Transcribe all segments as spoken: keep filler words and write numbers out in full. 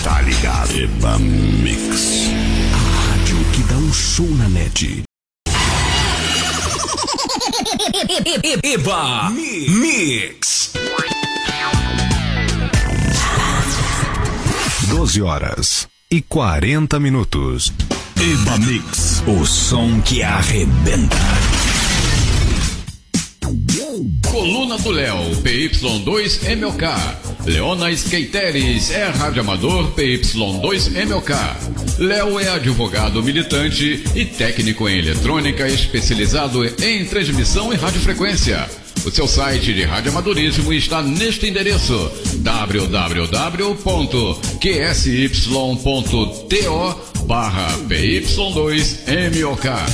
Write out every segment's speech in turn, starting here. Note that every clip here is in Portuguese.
tá ligado. Eba Mix. A rádio que dá um show na net. Eba Mix. doze horas e quarenta minutos. Eba Mix, o som que arrebenta. Coluna do Léo, P Y dois M O K. Leona Skateres é rádio amador P Y dois M O K. Léo é advogado militante e técnico em eletrônica especializado em transmissão e radiofrequência. O seu site de radioamadorismo está neste endereço: w w w ponto q s y ponto t o barra P Y dois M O K.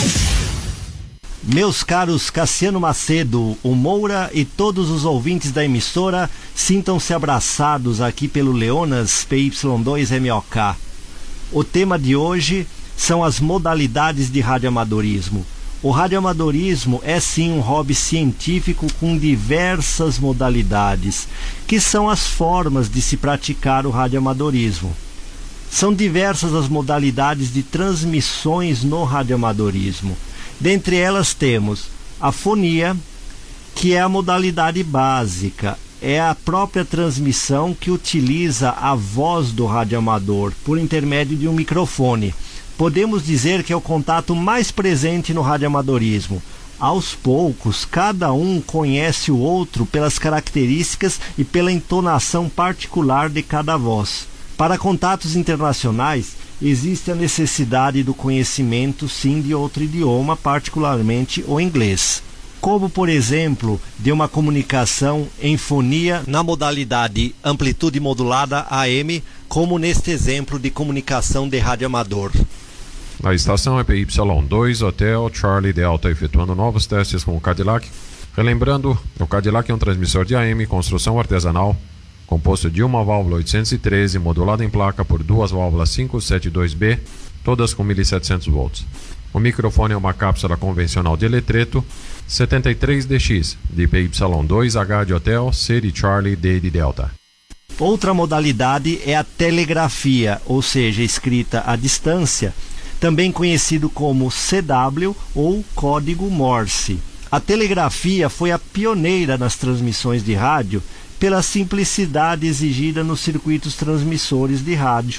Meus caros Cassiano Macedo, o Moura e todos os ouvintes da emissora, sintam-se abraçados aqui pelo Leonas P Y dois M O K. O tema de hoje são as modalidades de radioamadorismo. O radioamadorismo é sim um hobby científico com diversas modalidades, que são as formas de se praticar o radioamadorismo. São diversas as modalidades de transmissões no radioamadorismo. Dentre elas temos a fonia, que é a modalidade básica, é a própria transmissão que utiliza a voz do radioamador por intermédio de um microfone. Podemos dizer que é o contato mais presente no radioamadorismo. Aos poucos, cada um conhece o outro pelas características e pela entonação particular de cada voz. Para contatos internacionais, existe a necessidade do conhecimento, sim, de outro idioma, particularmente o inglês. Como, por exemplo, de uma comunicação em fonia na modalidade amplitude modulada A M, como neste exemplo de comunicação de radioamador. A estação é P Y dois Hotel Charlie Delta, efetuando novos testes com o Cadillac. Relembrando, o Cadillac é um transmissor de A M, construção artesanal, composto de uma válvula oitocentos e treze modulada em placa por duas válvulas quinhentos e setenta e dois B, todas com mil e setecentos volts. O microfone é uma cápsula convencional de eletreto setenta e três D X de P Y dois H de Hotel, C de Charlie, D de Delta. Outra modalidade é a telegrafia, ou seja, escrita à distância, também conhecido como C W ou código Morse. A telegrafia foi a pioneira nas transmissões de rádio pela simplicidade exigida nos circuitos transmissores de rádio.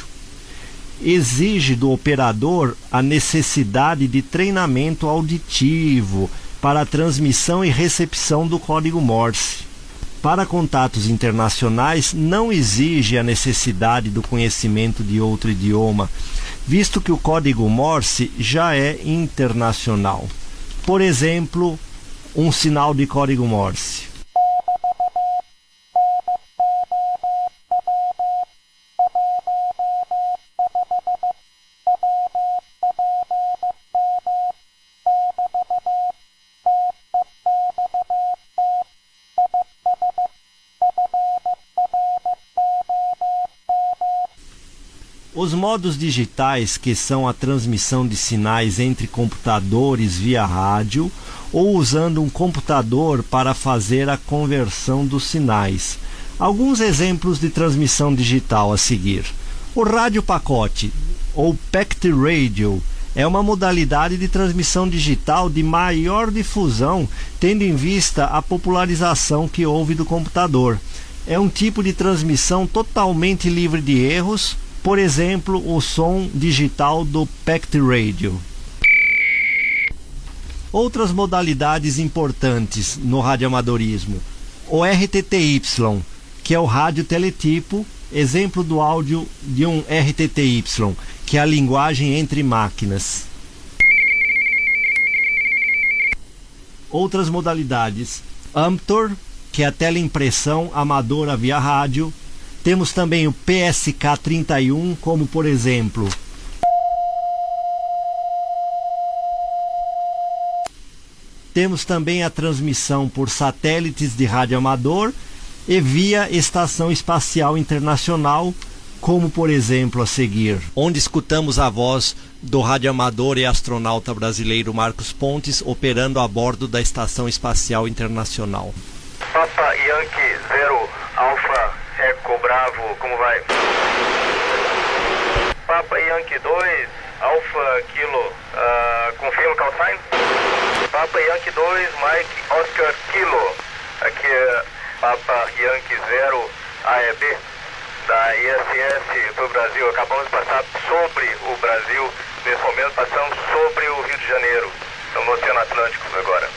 Exige do operador a necessidade de treinamento auditivo para a transmissão e recepção do código Morse. Para contatos internacionais, não exige a necessidade do conhecimento de outro idioma, visto que o código Morse já é internacional. Por exemplo, um sinal de código Morse. Os modos digitais, que são a transmissão de sinais entre computadores via rádio ou usando um computador para fazer a conversão dos sinais. Alguns exemplos de transmissão digital a seguir. O rádio pacote, ou Packet Radio, é uma modalidade de transmissão digital de maior difusão, tendo em vista a popularização que houve do computador. É um tipo de transmissão totalmente livre de erros, por exemplo, o som digital do Packet Radio. Outras modalidades importantes no radioamadorismo. O R T T Y, que é o rádio teletipo, exemplo do áudio de um R T T Y, que é a linguagem entre máquinas. Outras modalidades. Amptor, que é a teleimpressão amadora via rádio. Temos também o P S K trinta e um, como por exemplo. Temos também a transmissão por satélites de rádio amador e via Estação Espacial Internacional, como por exemplo a seguir, onde escutamos a voz do radioamador e astronauta brasileiro Marcos Pontes operando a bordo da Estação Espacial Internacional. Papa Yankee Zero Alpha Eco Bravo. Bravo, como vai? Papa Yankee dois, Alpha Kilo, uh, confirma o call sign? Papa Yankee dois, Mike Oscar Kilo, aqui é Papa Yankee zero, A E B, da I S S do Brasil. Acabamos de passar sobre o Brasil, nesse momento passamos sobre o Rio de Janeiro, estamos no Oceano Atlântico agora.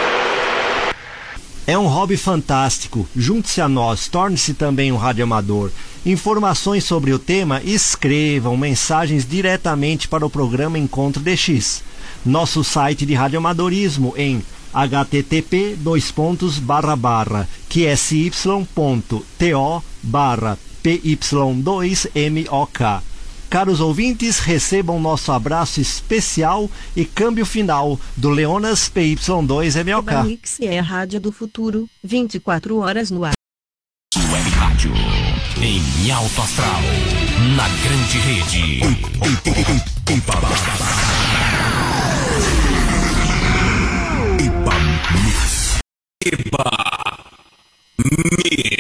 É um hobby fantástico. Junte-se a nós, torne-se também um radioamador. Informações sobre o tema, escrevam mensagens diretamente para o programa Encontro D X. Nosso site de radioamadorismo em http dois pontos barra barra qsy ponto to barra py dois mok. Caros ouvintes, recebam nosso abraço especial e câmbio final do Leonas P Y dois M O K. Eba Mix é a rádio do futuro, vinte e quatro horas no ar. Web Rádio em alto astral, na grande rede. Eba Mix. Eba Mix.